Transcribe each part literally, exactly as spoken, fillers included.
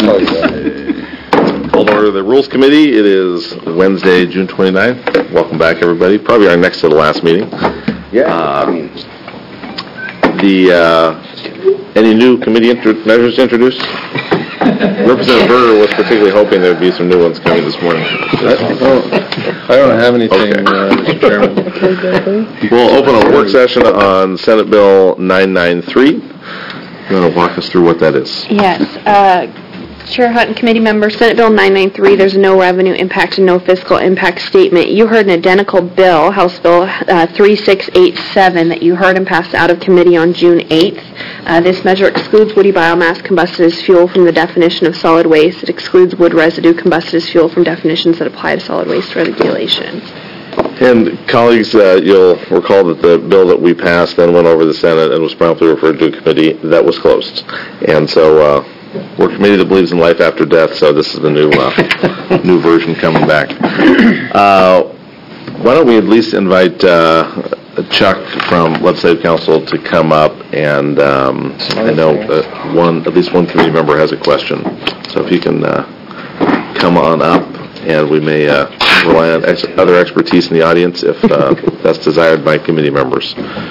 Call to order the Rules Committee. It is Wednesday, June twenty-ninth. Welcome back, everybody. Probably our next to the last meeting. Yeah. Uh, the uh, any new committee intro- measures to introduce? Representative Berger was particularly hoping there would be some new ones coming this morning. I don't have anything, Okay. uh, Mister Chairman. We'll open a work session on Senate Bill nine ninety-three. You want to walk us through what that is? Yes. Uh, Chair Hunt and committee members, Senate Bill nine ninety-three, there's no revenue impact and no fiscal impact statement. You heard an identical bill, House Bill uh, thirty-six eighty-seven, that you heard and passed out of committee on June eighth. Uh, this measure excludes woody biomass combusted as fuel from the definition of solid waste. It excludes wood residue combusted as fuel from definitions that apply to solid waste regulation. And colleagues, uh, you'll recall that the bill that we passed then went over the Senate and was promptly referred to a committee that was closed. And so uh, we're a committee that believes in life after death, so this is the new uh, new version coming back. Uh, why don't we at least invite uh, Chuck from Legislative Council to come up, and um, I know that one, at least one committee member has a question. So if you can uh, come on up, and we may uh, rely on ex- other expertise in the audience if uh, that's desired by committee members.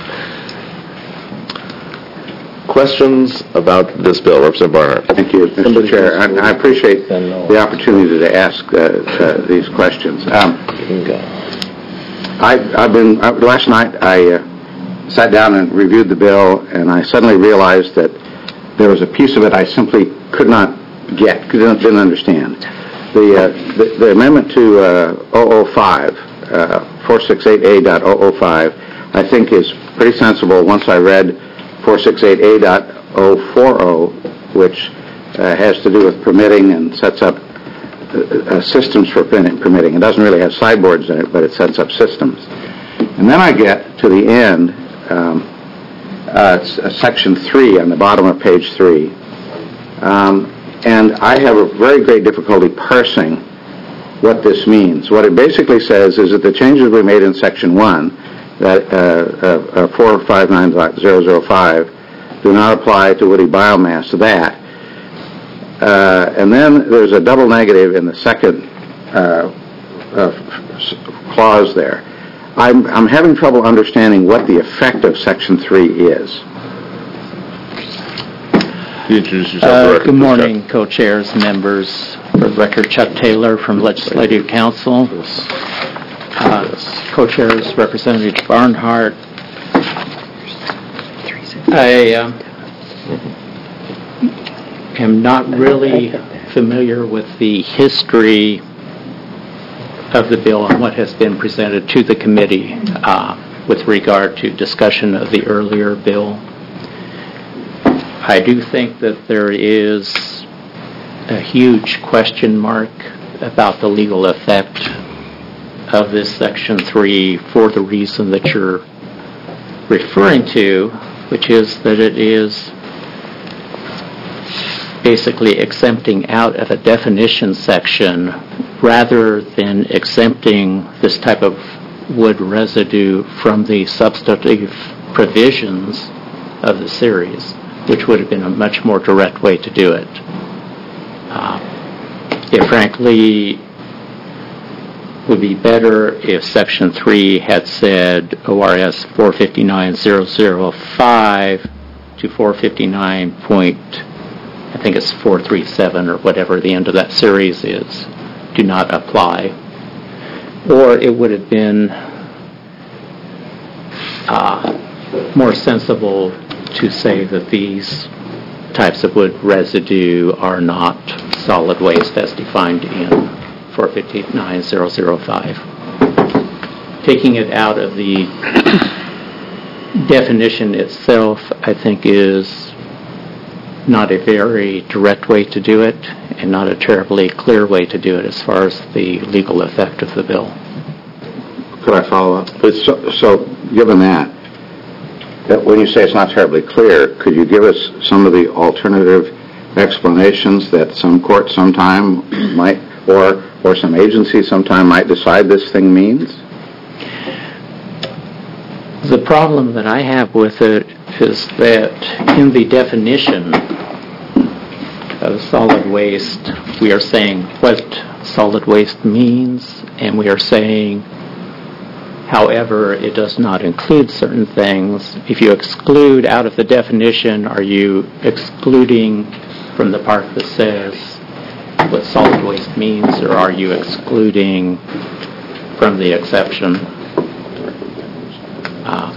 Questions about this bill? Representative Barnhart. Thank you, Mister Chair. I, I appreciate the opportunity to ask uh, uh, these questions. Um, I, I've been uh, last night. I uh, sat down and reviewed the bill, and I suddenly realized that there was a piece of it I simply could not get, didn't, didn't understand. The, uh, the the amendment to uh, zero zero five, uh, four sixty-eight A dot zero zero five, I think is pretty sensible. Once I read four sixty-eight A dot zero forty, which uh, has to do with permitting and sets up uh, uh, systems for permitting. It doesn't really have sideboards in it, but it sets up systems. And then I get to the end, um, uh, it's, uh, section three on the bottom of page three. Um, And I have a very great difficulty parsing what this means. What it basically says is that the changes we made in Section one, that uh, uh, uh, four fifty-nine point zero zero five, do not apply to woody biomass. That. Uh, and then there's a double negative in the second uh, uh, clause there. I'm, I'm having trouble understanding what the effect of Section three is. You introduce yourself Uh, for the record, good please, morning, Chuck. co-chairs, members. For the record, Chuck Taylor from Legislative Council. Uh, co-chairs, Representative Barnhart. I uh, am not really familiar with the history of the bill and what has been presented to the committee uh, with regard to discussion of the earlier bill. I do think that there is a huge question mark about the legal effect of this Section three for the reason that you're referring to, which is that it is basically exempting out of a definition section rather than exempting this type of wood residue from the substantive provisions of the series, which would have been a much more direct way to do it. Uh, it frankly would be better if Section three had said O R S four fifty-nine point zero zero five to four fifty-nine point, I think it's four thirty-seven or whatever the end of that series is, do not apply. Or it would have been uh, more sensible to say that these types of wood residue are not solid waste as defined in four fifty-nine point zero zero five. Taking it out of the definition itself, I think, is not a very direct way to do it and not a terribly clear way to do it as far as the legal effect of the bill. Could I follow up? So, so given that, that when you say it's not terribly clear, could you give us some of the alternative explanations that some court sometime might, or or some agency sometime might decide this thing means? The problem that I have with it is that in the definition, of solid waste, we are saying what solid waste means, and we are saying, however, it does not include certain things. If you exclude out of the definition, are you excluding from the part that says what solid waste means, or are you excluding from the exception? Uh,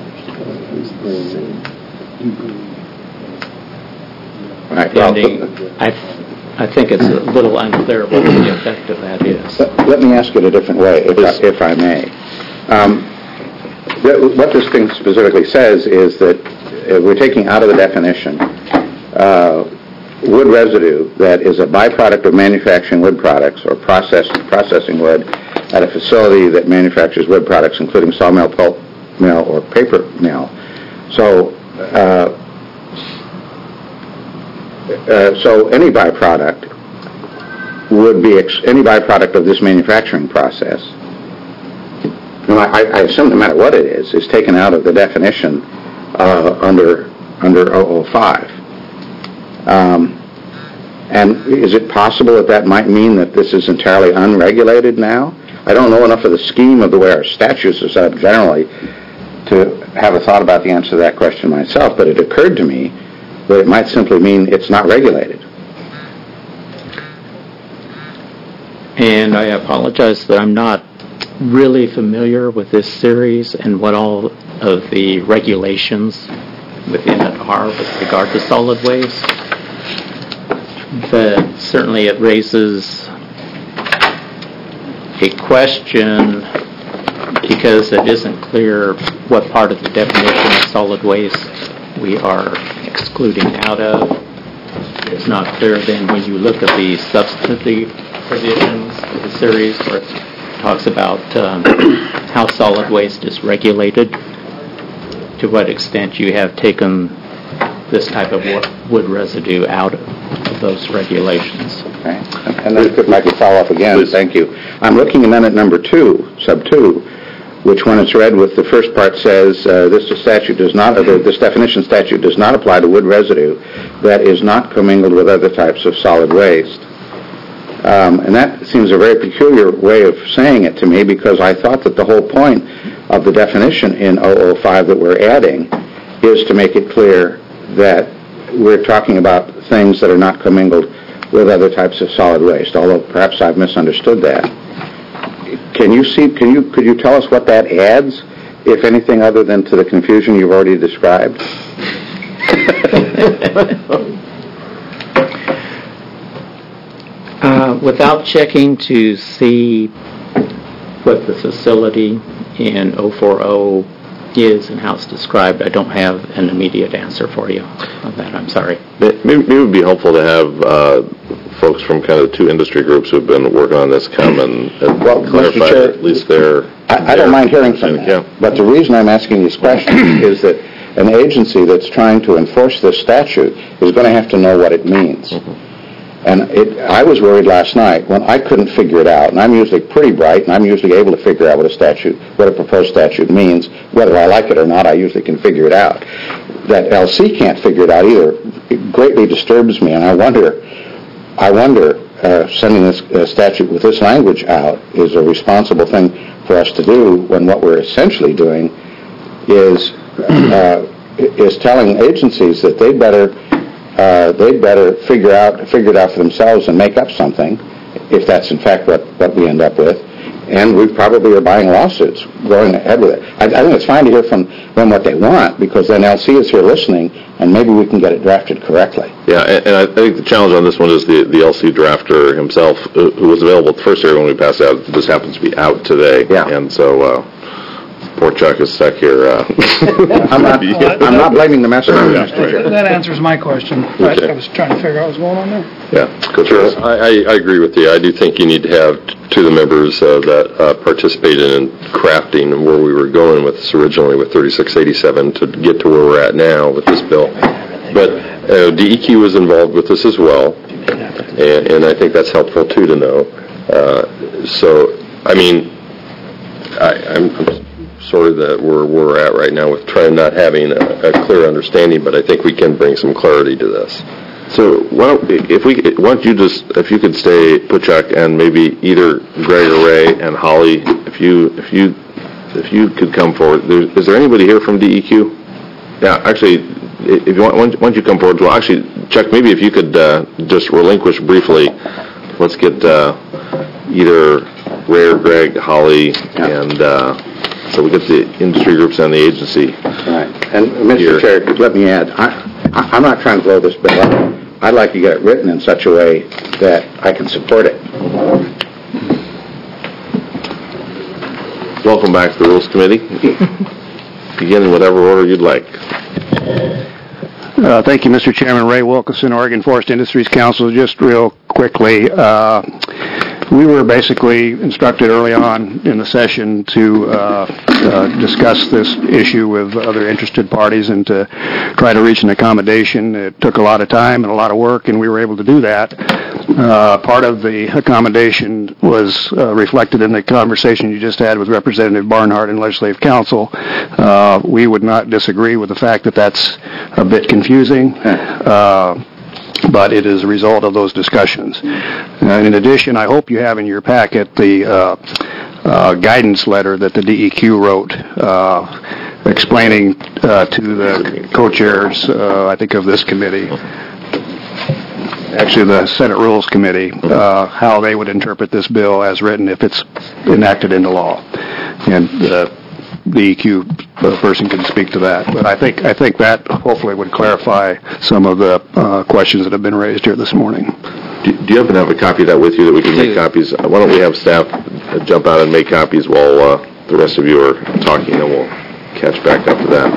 Right. Well, pending, I, th- I think it's a little unclear what the effect of that is. let let me ask it a different way, if I, if I may. Um, th- what this thing specifically says is that uh, we're taking out of the definition uh, wood residue that is a byproduct of manufacturing wood products or process, processing wood at a facility that manufactures wood products, including sawmill, pulp mill, or paper mill. So, uh, uh, so any byproduct would be ex- any byproduct of this manufacturing process. No, I, I assume no matter what it is, is taken out of the definition uh, under under oh oh five. Um, and is it possible that that might mean that this is entirely unregulated now? I don't know enough of the scheme of the way our statutes are set up generally to have a thought about the answer to that question myself, but it occurred to me that it might simply mean it's not regulated. And I apologize that I'm not really familiar with this series and what all of the regulations within it are with regard to solid waste. But certainly it raises a question because it isn't clear what part of the definition of solid waste we are excluding out of. It's not clear then when you look at the substantive provisions of the series where it talks about um, how solid waste is regulated, to what extent you have taken this type of wood residue out of those regulations. Okay. And then if I could follow up again, Please. Thank you. I'm looking at amendment number two, sub two, which when it's read with the first part says uh, this statute does not, uh, this definition statute does not apply to wood residue that is not commingled with other types of solid waste. Um, and that seems a very peculiar way of saying it to me, because I thought that the whole point of the definition in oh oh five that we're adding is to make it clear that we're talking about things that are not commingled with other types of solid waste, although perhaps I've misunderstood that. Can you see, can you, could you tell us what that adds, if anything other than to the confusion you've already described? Uh, without checking to see what the facility in oh four oh is and how it's described, I don't have an immediate answer for you on that. I'm sorry. Maybe, maybe it would be helpful to have uh, folks from kind of the two industry groups who've been working on this come and, and Well, clarify Mister Chair, at least their... I, I don't mind hearing from their- that. Yeah. But the reason I'm asking these questions is that an agency that's trying to enforce this statute is going to have to know what it means. Mm-hmm. And it, I was worried last night when I couldn't figure it out, and I'm usually pretty bright, and I'm usually able to figure out what a statute, what a proposed statute means. Whether I like it or not, I usually can figure it out. That L C can't figure it out either. It greatly disturbs me, and I wonder, I wonder, uh, sending this uh, statute with this language out is a responsible thing for us to do when what we're essentially doing is uh, is telling agencies that they better. Uh, they'd better figure out figure it out for themselves and make up something, if that's in fact what, what we end up with. And we probably are buying lawsuits, going ahead with it. I, I think it's fine to hear from them what they want, because then L C is here listening, and maybe we can get it drafted correctly. Yeah, and, and I think the challenge on this one is the, the L C drafter himself, uh, who was available at the first hearing when we passed out, just happens to be out today. Yeah. And so, uh, poor Chuck is stuck here. Uh, I'm not, I'm not blaming the messenger, Yeah, Mister right. Chair. That answers my question. I Okay. I was trying to figure out what was going on there. Yeah, go through it. I, I I agree with you. I do think you need to have t- two of the members uh, that uh, participated in crafting and where we were going with this originally with thirty-six eighty-seven to get to where we're at now with this bill. But uh, D E Q was involved with this as well, and, and I think that's helpful too to know. Uh, so, I mean, I, I'm, I'm sorry that we're where we're at right now with trying not having a, a clear understanding, but I think we can bring some clarity to this. So, why don't, if we, why don't you just, if you could stay, put Chuck, and maybe either Greg or Ray and Holly, if you, if you, if you could come forward. There, is there anybody here from D E Q? Yeah, actually, if you want, why don't you come forward? Well, actually, Chuck, maybe if you could uh, just relinquish briefly, let's get uh, either Ray or Greg, Holly, Yeah. and uh, so we get the industry groups and the agency. Right. And, Here. Mister Chair, let me add, I, I- I'm not trying to blow this bill up. I'd like to get it written in such a way that I can support it. Welcome back to the Rules Committee. Begin in whatever order you'd like. Uh, Thank you, Mister Chairman. Ray Wilkinson, Oregon Forest Industries Council. Just real quickly, uh, we were basically instructed early on in the session to uh, uh, discuss this issue with other interested parties and to try to reach an accommodation. It took a lot of time and a lot of work, and we were able to do that. Uh, part of the accommodation was uh, reflected in the conversation you just had with Representative Barnhart and Legislative Council. Uh, we would not disagree with the fact that that's a bit confusing. Uh, but it is a result of those discussions. Uh, in addition, I hope you have in your packet the uh, uh, guidance letter that the D E Q wrote uh, explaining uh, to the co-chairs, uh, I think, of this committee, actually the Senate Rules Committee, uh, how they would interpret this bill as written if it's enacted into law. And uh, the E Q person can speak to that. But I think I think that hopefully would clarify some of the uh, questions that have been raised here this morning. Do, do you happen to have a copy of that with you that we can make copies? Uh, Why don't we have staff uh, jump out and make copies while uh, the rest of you are talking, and we'll catch back up to that.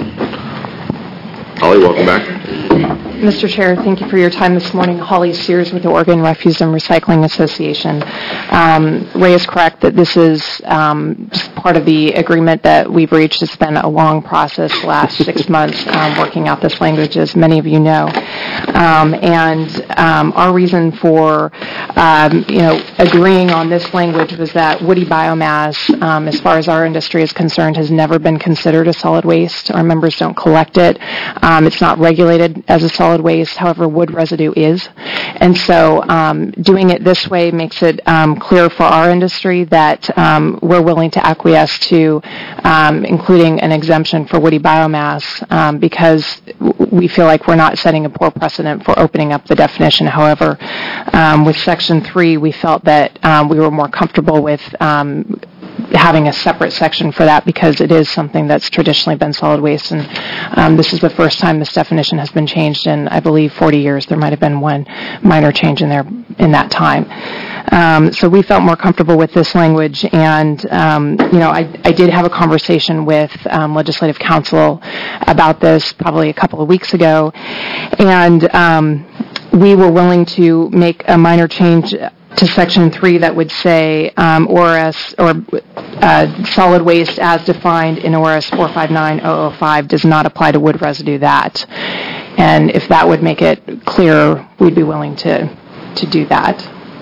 Holly, welcome back. Mister Chair, thank you for your time this morning. Holly Sears with the Oregon Refuse and Recycling Association. Um, Ray is correct that this is um, just part of the agreement that we've reached. It's been a long process, the last six months, um, working out this language, as many of you know. Um, and um, our reason for, um, you know, agreeing on this language was that woody biomass, um, as far as our industry is concerned, has never been considered a solid waste. Our members don't collect it. Um, it's not regulated as a solid waste, however, wood residue is. And so um, doing it this way makes it um, clear for our industry that um, we're willing to acquiesce to um, including an exemption for woody biomass um, because we feel like we're not setting a poor precedent for opening up the definition. However, um, with Section three, we felt that um, we were more comfortable with um, having a separate section for that because it is something that's traditionally been solid waste, and um, this is the first time this definition has been changed in, I believe, forty years. There might have been one minor change in there in that time. Um, so we felt more comfortable with this language, and um, you know, I, I did have a conversation with um, Legislative Counsel about this probably a couple of weeks ago, and um, we were willing to make a minor change to Section three that would say um, O R S or uh, solid waste as defined in O R S four five nine dash zero zero five does not apply to wood residue that. And if that would make it clearer, we'd be willing to, to do that.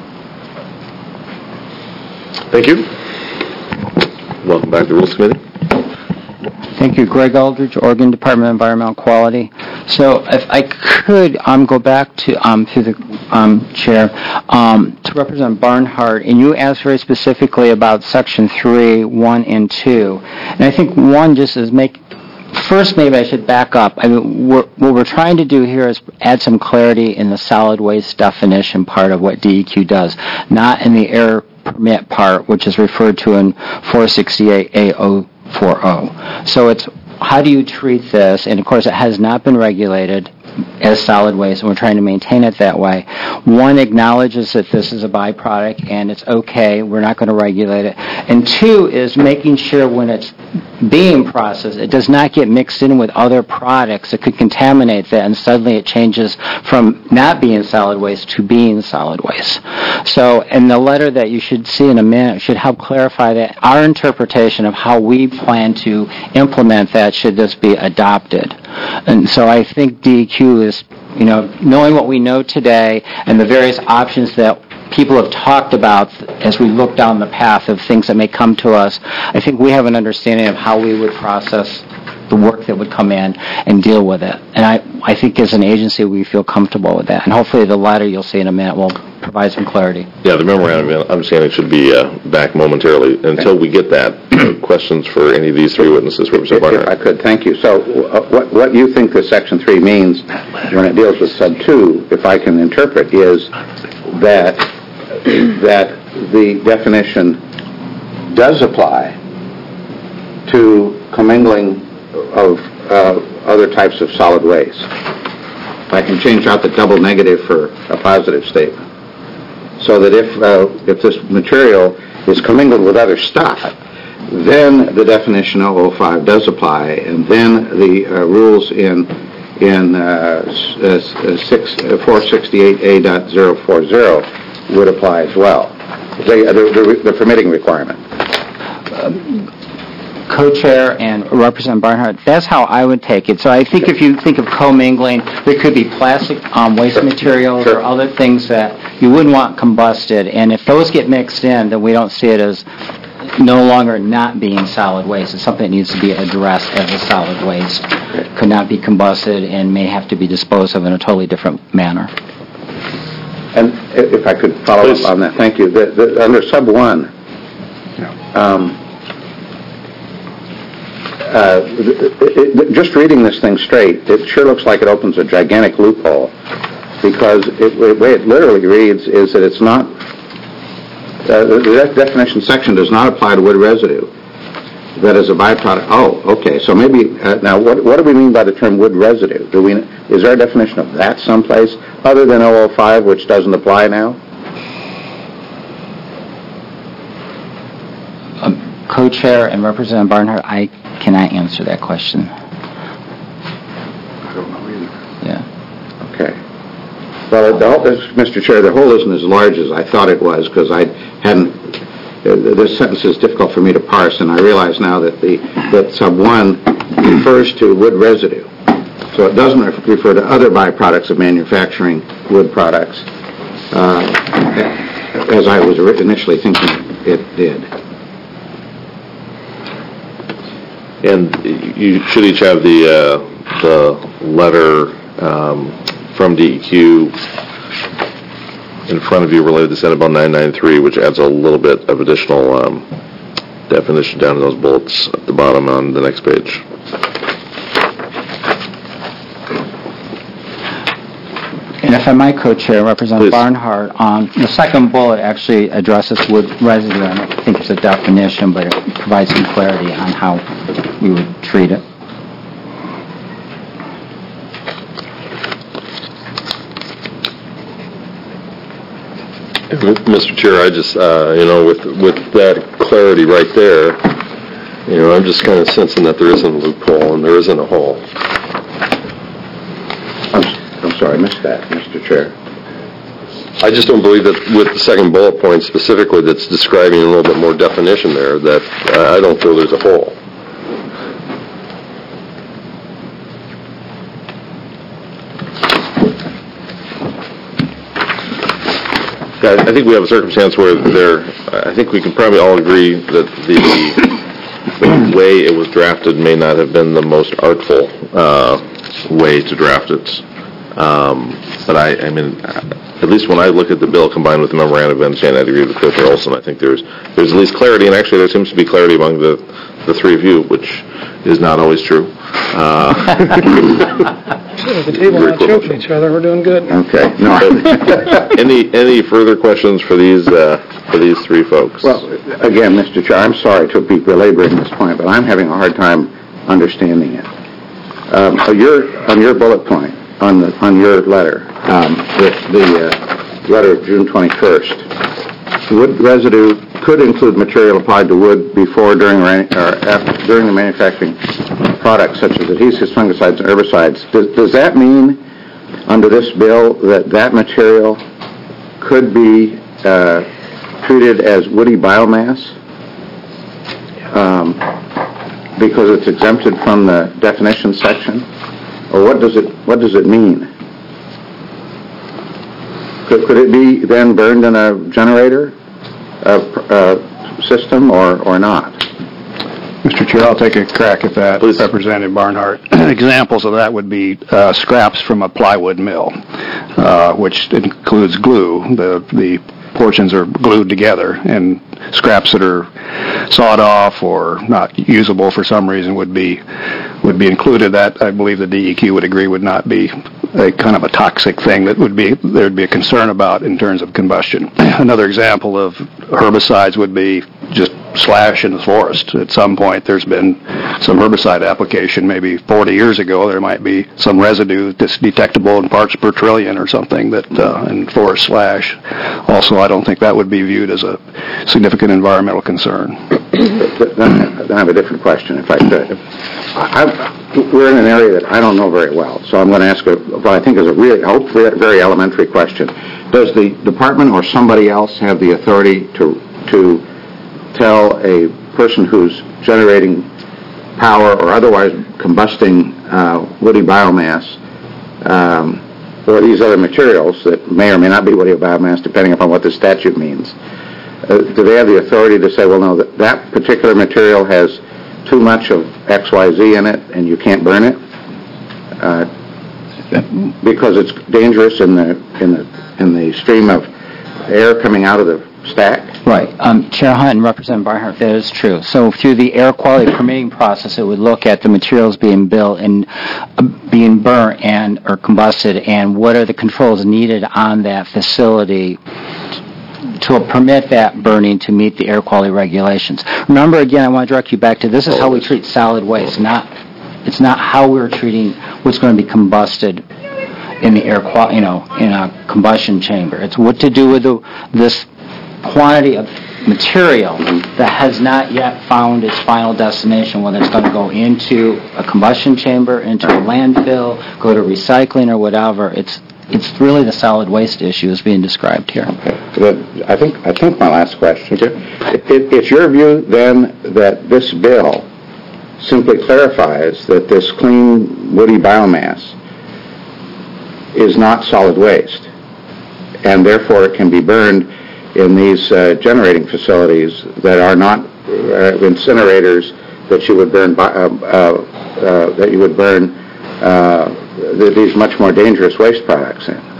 Thank you. Welcome back to the Rules Committee. Thank you. Greg Aldridge, Oregon Department of Environmental Quality. So if I could um, go back to um, to the um, chair, um, to Representative Barnhart, and you asked very specifically about Section three, one, and two. And I think one just is make, first maybe I should back up. I mean, we're, what we're trying to do here is add some clarity in the solid waste definition part of what D E Q does, not in the air permit part, which is referred to in four sixty-eight A zero four zero. So it's how do you treat this? And of course, it has not been regulated as solid waste, and we're trying to maintain it that way. One acknowledges that this is a byproduct and it's okay, we're not going to regulate it. And two is making sure when it's being processed, it does not get mixed in with other products that could contaminate that, and suddenly it changes from not being solid waste to being solid waste. So, in the letter that you should see in a minute should help clarify that our interpretation of how we plan to implement that should this be adopted. And so I think D E Q is, you know, knowing what we know today and the various options that people have talked about as we look down the path of things that may come to us, I think we have an understanding of how we would process the work that would come in and deal with it. And I, I think as an agency, we feel comfortable with that. And hopefully the letter you'll see in a minute will provide some clarity. Yeah, the memorandum of understanding should be uh, back momentarily. Until we get that, questions for any of these three witnesses, Representative If I Barnhart? could, thank you. So uh, what, what you think that Section three means when it deals with Sub two, if I can interpret, is that, that the definition does apply to commingling of uh, other types of solid waste. I can change out the double negative for a positive statement. So that if uh, if this material is commingled with other stuff, then the definition of oh five does apply, and then the uh, rules in in uh, four sixty-eight A dot zero four zero would apply as well. The, the, the permitting requirement. Um, Co-chair and Representative Barnhart, that's how I would take it. So I think if you think of commingling, there could be plastic um, waste Sure. materials Sure. or other things that you wouldn't want combusted. And if those get mixed in, then we don't see it as no longer not being solid waste. It's something that needs to be addressed as a solid waste. Could not be combusted and may have to be disposed of in a totally different manner. And if I could follow Please. up on that, thank you. The, the, under sub one, um, uh, it, it, just reading this thing straight, it sure looks like it opens a gigantic loophole, because it, the way it literally reads is that it's not, uh, the, the definition section does not apply to wood residue that is a byproduct. Oh, okay. So maybe, uh, now what, what do we mean by the term wood residue? Do we, is there a definition of that someplace other than oh oh five, which doesn't apply now? Um, Co-chair and Representative Barnhart, I cannot answer that question. I don't know either. Yeah. Okay. Well, the whole, Mister Chair, the whole isn't as large as I thought it was, because I hadn't, uh, this sentence is difficult for me to parse, and I realize now that the that sub one refers to wood residue. So it doesn't refer to other byproducts of manufacturing wood products, uh, as I was initially thinking it did. And you should each have the uh, the letter um, from D E Q in front of you related to Senate Bill nine ninety-three, which adds a little bit of additional um, definition down in those bullets at the bottom on the next page. And if I might, Co-chair, Representative Please. Barnhart, um, the second bullet actually addresses wood residue. I don't think it's a definition, but it provides some clarity on how we would treat it. Mister Chair, I just, uh, you know, with with that clarity right there, you know, I'm just kind of sensing that there isn't a loophole and there isn't a hole. I'm, I'm sorry, I missed that, Mister Chair. I just don't believe that with the second bullet point specifically that's describing a little bit more definition there, that uh, I don't feel there's a hole. Yeah, I think we have a circumstance where there, I think we can probably all agree that the, the way it was drafted may not have been the most artful uh, way to draft it. Um, but I, I mean, at least when I look at the bill combined with the memorandum of understanding, I agree with Co-Chair Olson. I think there's there's at least clarity, and actually there seems to be clarity among the, the three of you, which is not always true. Uh, At the table, not choking each other, we're doing good. Okay. No. any any further questions for these uh, for these three folks? Well, again, Mister Chair, I'm sorry to be belaboring this point, but I'm having a hard time understanding it. Um, so your, on your bullet point, on the on your letter, um, the, the uh, letter of June twenty-first, wood residue could include material applied to wood before, during, or, or after, during the manufacturing products such as adhesives, fungicides, and herbicides. Does, does that mean, under this bill, that that material could be uh, treated as woody biomass um, because it's exempted from the definition section? Or what does it what does it mean? Could, could it be then burned in a generator uh, uh, system or, or not? Mister Chair, I'll take a crack at that. Please. Representative Barnhart. Examples of that would be uh, scraps from a plywood mill, uh, which includes glue. The the portions are glued together, and scraps that are sawed off or not usable for some reason would be would be included. That, I believe, the D E Q would agree would not be a kind of a toxic thing that would be there would be a concern about in terms of combustion. Another example of herbicides would be just slash in the forest. At some point, there's been some herbicide application. Maybe forty years ago, there might be some residue that's detectable in parts per trillion or something that uh, in forest slash. Also, I don't think that would be viewed as a significant environmental concern. Then I have a different question, if I could. I, I, we're in an area that I don't know very well, so I'm going to ask a, what I think is a really, I hope, very elementary question. Does the department or somebody else have the authority to to tell a person who's generating power or otherwise combusting uh, woody biomass um, or these other materials that may or may not be woody biomass, depending upon what the statute means, uh, do they have the authority to say, well, no, that, that particular material has too much of X Y Z in it and you can't burn it uh, because it's dangerous in the in the in the stream of air coming out of the stack? Right. Um, Chair Hunt and Representative Barnhart, that is true. So through the air quality permitting process, it would look at the materials being built and uh, being burnt and or combusted, and what are the controls needed on that facility to permit that burning to meet the air quality regulations. Remember, again, I want to direct you back to this is how we treat solid waste, not it's not how we're treating what's going to be combusted in the air quality, you know, in a combustion chamber. It's what to do with the, this quantity of material that has not yet found its final destination, whether it's going to go into a combustion chamber, into a landfill, go to recycling or whatever. It's it's really the solid waste issue is being described here. Okay. I think I think my last question. It, it's your view then that this bill simply clarifies that this clean woody biomass is not solid waste, and therefore it can be burned in these uh, generating facilities that are not uh, incinerators that you would burn, uh, uh, uh, that you would burn uh, these much more dangerous waste products in.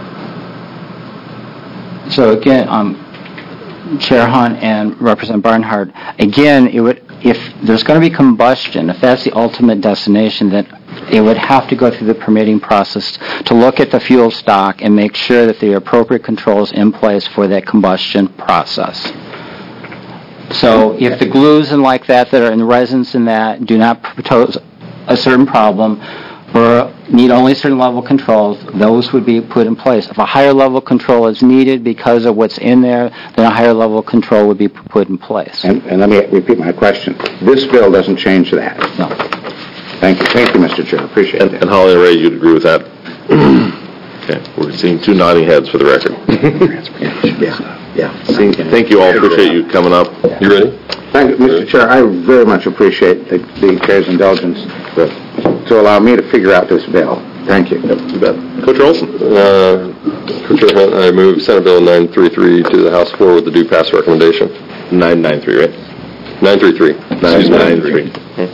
So again, um, Chair Hunt and Representative Barnhart, again, it would if there's going to be combustion, if that's the ultimate destination, then it would have to go through the permitting process to look at the fuel stock and make sure that the appropriate controls in place for that combustion process. So if the glues and like that that are in resins and that do not pose a certain problem or need only certain level controls, those would be put in place. If a higher level control is needed because of what's in there, then a higher level control would be put in place. And, and let me repeat my question. This bill doesn't change that. No. Thank you. Thank you, Mister Chair. Appreciate And, it. and Holly and Ray, you'd agree with that? Okay, we're seeing two nodding heads for the record. Yeah. Yeah. See, thank you all. Appreciate you coming up. You ready? Thank you, Mister Chair. I very much appreciate the, the Chair's indulgence to allow me to figure out this bill. Thank you. Yep, you bet. Coach Olson? Uh, Coach Hunt, I move Senate Bill nine thirty-three to the House floor with the due pass recommendation. nine ninety-three, right? nine thirty-three. nine ninety-three.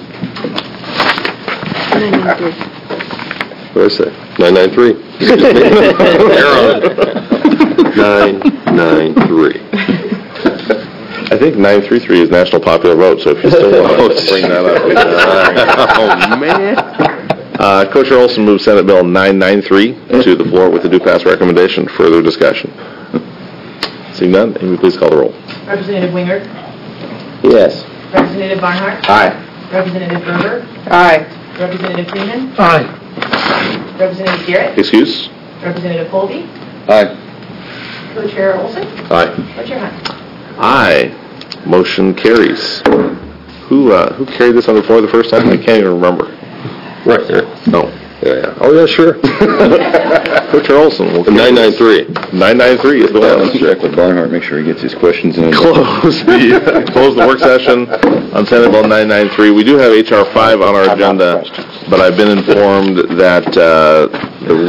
nine ninety-three. What did I say? nine ninety-three. Excuse me. You're on it. nine ninety-three. I think nine three three is national popular vote, so if you still want to bring that up. Oh, man. Uh, Coach Olson moves Senate Bill nine ninety-three to the floor with the due pass recommendation. Further discussion. Seeing none, Amy, please call the roll. Representative Wingert? Yes. Representative Barnhart? Aye. Representative Gerber? Aye. Representative Freeman? Aye. Representative Garrett? Excuse? Representative Colby? Aye. Co-Chair Olson? Aye. Co-Chair Hunt? Aye. Motion carries. Who uh, who carried this on the floor the first time? I can't even remember. Right there. No. Yeah, yeah. Oh, yeah, sure. Coach Olson. Will nine ninety-three. nine ninety-three is the one. Let's check with Barnhart, make sure he gets his questions in. Close the close the work session on Senate Bill nine ninety-three. We do have H R five on our agenda, but I've been informed that uh, the rules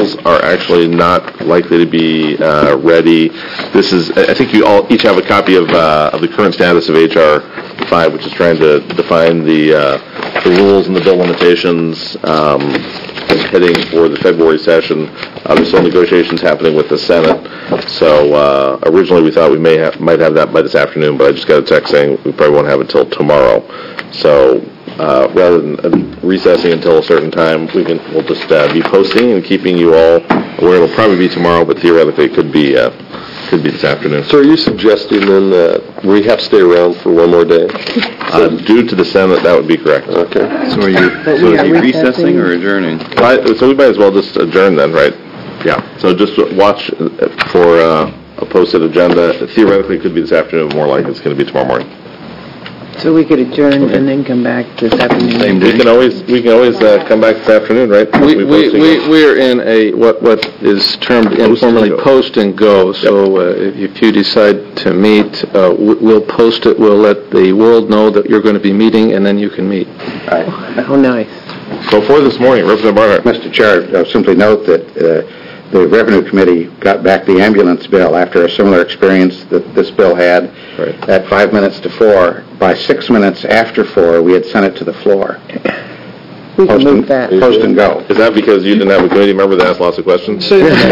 bills are actually not likely to be uh, ready. This is, I I think you all each have a copy of uh, of the current status of H R five, which is trying to define the uh, the rules and the bill limitations um, and heading for the February session. Uh, There's still negotiations happening with the Senate, so uh, originally we thought we may have, might have that by this afternoon, but I just got a text saying we probably won't have it till tomorrow. So uh, rather than uh, recessing until a certain time, we can we'll just uh, be posting and keeping you all aware. It'll probably be tomorrow, but theoretically it could be uh, could be this afternoon. So are you suggesting then that we have to stay around for one more day? Uh, due to the Senate, that would be correct. Okay. So are you, so are you recessing or adjourning? Right, so we might as well just adjourn then, right? Yeah. So just watch for uh, a posted agenda. Theoretically, it could be this afternoon. More likely, it's going to be tomorrow morning. So we could adjourn and then come back this afternoon? Same We day? can always we can always uh, come back this afternoon, right? We, We're we, posting we, it. we're in a, what, what is termed informally go. post and go, so uh, if if you decide to meet, uh, we- we'll post it, we'll let the world know that you're going to be meeting, and then you can meet. Oh, nice. So for this morning, Representative Barnhart. Mister Chair, I'll simply note that uh, the Revenue Committee got back the ambulance bill after a similar experience that this bill had. Right. At five minutes to four. By six minutes after four, we had sent it to the floor. We can Post move and- that. Post and go. Is that because you didn't have a committee member that asked lots of questions?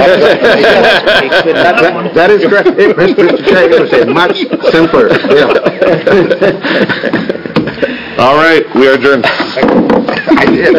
That that is correct. It- Mister Chair, it was a much simpler bill. All right, we are adjourned. I did.